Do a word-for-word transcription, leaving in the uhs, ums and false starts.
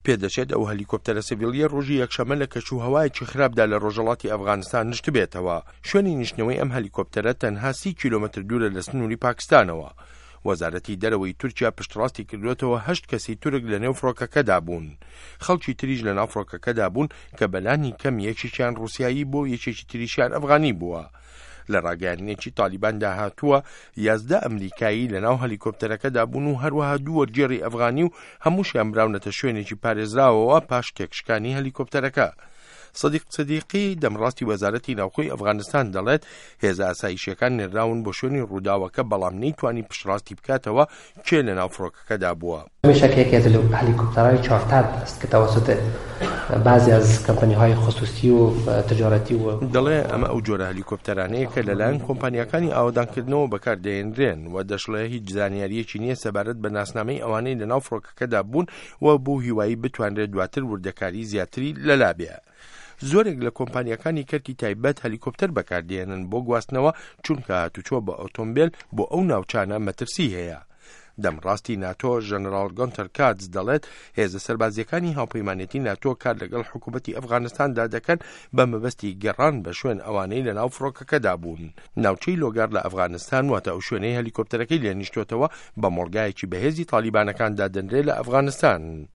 پێدەچێت ئەو هەلیکۆپتەرە سیڤیلیە ڕۆژی یەکشەمە لە کەشوهەوایەکی خراپدا لە ڕۆژهەڵاتی ئەفغانستان نیشت بێتەوە. شوێنی نیشتنەوەی ئەم هەلیکۆپتەرە تەنها سی کیلۆمەتر دوورە لە سنووری پاکستانەوە. وەزارەتی دەرەوەی تورکیا پشتڕاستی کردوێتەوە هەشت کەسی تورک لە نێو فڕۆکەکەدا بوون. خەڵکی تریش لە ناو فڕۆکەکەدا بوون کە بەلانی کەم یەکێکیان ڕووسیایی بۆ یەکێکی تریشیان ئەفغانی بووە. لە ڕاگەیاندنێکی تالیباندا هاتووە یازدە ئەمریکایی لە ناو هەلیکۆپتەرەکەدا بوون و هەروەها دوو وەرگێڕی ئەفغانی و هەمووشیان براونەتە شوێنێکی پارێزراوەوە پاش تێکشکانی هەلیکۆپتەرەکە. صدیق صدیقی دەمڕاستی وەزارەتی ناوخۆی ئەفغانستان دەڵێت هێزە ئاسایشیەکان نێراون بۆ شوێنی ڕووداوەکە بەڵام نەیتوانی پشتڕاستی بکاتەوە کێ لە ناو فڕۆکەکەدا بووە. یەکێک لە هەلیکۆپتەرهای چارتر است کە تەوەسط بعضی از کۆمپانیاهای خصوصی و تجارەتی و دەڵێ ئەمە ئەو جۆرە هەلیکۆپتەرانەیە کە لەلایەن کۆمپانیەکانی ئاوادانکردنەوە بەکاردێنرێن و دەشڵێ هیچ زانیاریەکی نییە سەبارەت بە ناسنامەی ئەوانەی لە ناو فڕۆکەکەدا بوون و بۆ هیوایی بتوانرێت دواتر وردەکاری زیاتری لەلا بێ. زۆرێک لە کۆمپانیەکانی کەرتی تایبەت هەلیکۆپتەر بەکاردێنن بۆ گواستنەوە چونکە هاتوچۆ بە ئۆتۆمبیل بۆ ئەو ناوچانە مەترسی هەیە. دەمڕاستی ناتۆ ژەنەرال گۆنتەر کاتز دەڵێت هێزە سەربازیەکانی هاوپەیمانێتی ناتۆ کار لەگەڵ حکوومەتی ئەفغانستاندا دەکەن بە مەبەستی گەڕان بە شوێن ئەوانەی لە ناو فڕۆکەکەدا بوون. ناوچەی لۆگار لە ئەفغانستان واتە ئەو شوێنەی هەلیکۆپتەرەکەی لێنیشتۆتەوە بە مۆڵگایەکی بەهێزی تالیبانەکاندا دەنرێت لە ئەفغانستان.